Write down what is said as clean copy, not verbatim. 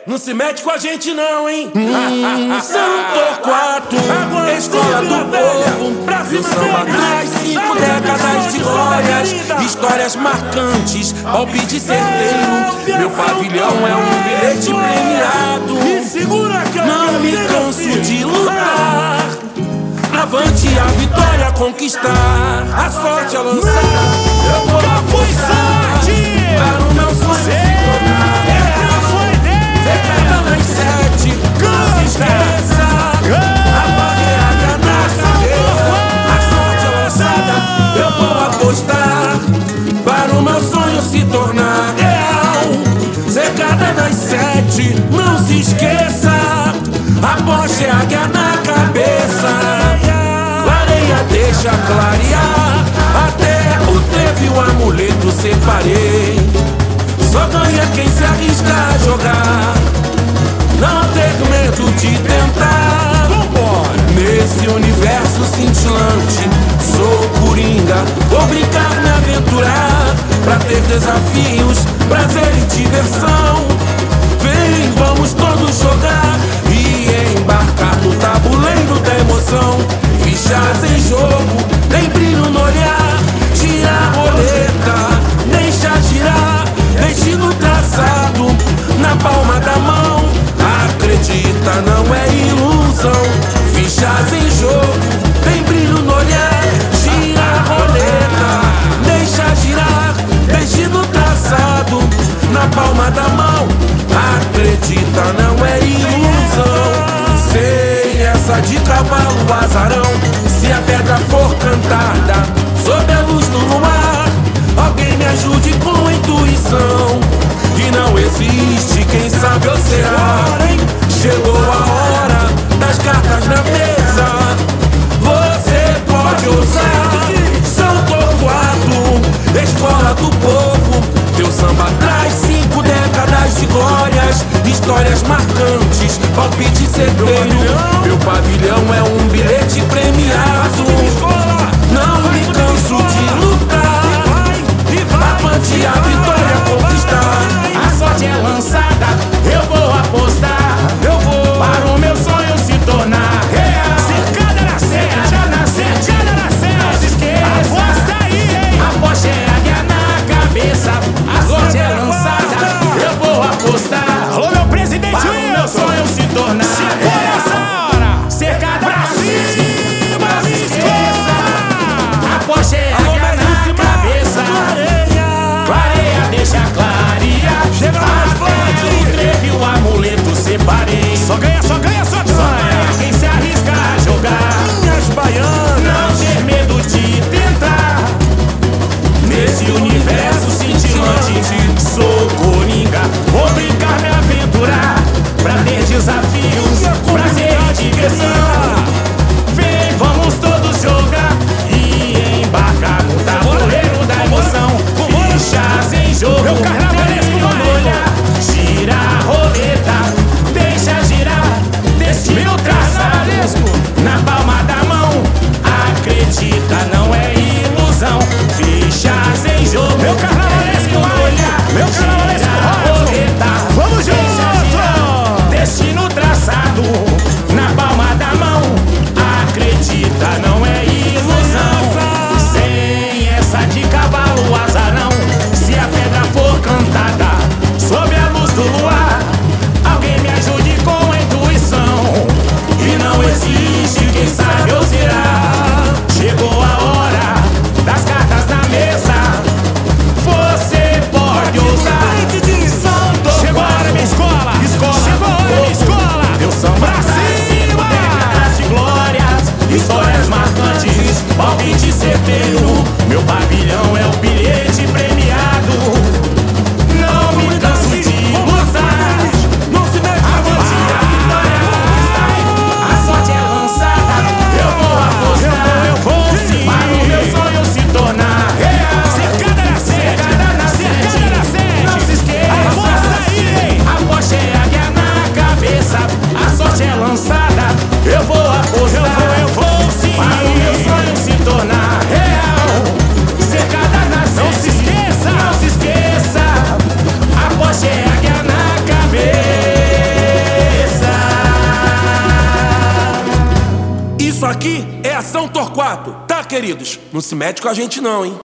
Não se mete com a gente não, hein? São Torquato, escola do povo. E o samba traz 5 décadas de glórias, histórias marcantes, palpite certeiro. Meu pavilhão é um bilhete premiado. Não me canso de lutar. Avante a vitória a conquistar. A sorte a lançar. Eu vou apostar para o meu sonho se tornar real. Secada nas 7, não se esqueça. A barreira na cabeça. A sorte a lançada. Eu vou apostar para o meu sonho se tornar real. Secada nas 7, não se esqueça. Aposte a águia na cabeça. Deixa clarear. Até o teve o amuleto separei. Só ganha quem se arrisca a jogar. Não ter medo de tentar. Nesse universo cintilante sou coringa. Vou brincar, me aventurar, pra ter desafios, prazer e diversão. Vem, vamos todos jogar e embarcar no tabuleiro da emoção. Fichas em jogo, tem brilho no olhar. Gira a roleta, deixa girar. Destino traçado na palma da mão. Acredita, não é ilusão. Fichas em jogo, tem brilho no olhar. Gira a roleta, deixa girar. Destino traçado na palma da mão. Acredita, não é ilusão. Sei essa de cavalo azarão. Se a pedra for cantada sob a luz do luar, alguém me ajude com intuição. E não existe quem sabe ou será. Chegou a hora das cartas na mesa. Você pode usar. São Torquato, escola do povo. Teu samba traz 5 décadas de glórias, histórias marcantes, palpite certeiro. Meu pavilhão é um bilhete premiado. Não me canso de lutar. Avante a vitória a conquistar. A sorte é lançada, eu vou apostar. Eu vou para o meu sonho se tornar real. Cercada na cercada na cercada. Não se esqueça, aposta aí, hein? Aposte a águia na cabeça. A sorte é lançada, eu vou apostar. Alô, meu presidente, para o meu sonho se tornar real. Essa hora, cercada pra cima, não se esqueça. Aposte a águia na cabeça. Clareia Isso aqui é Ação Torquato, tá, queridos? Não se mete com a gente não, hein?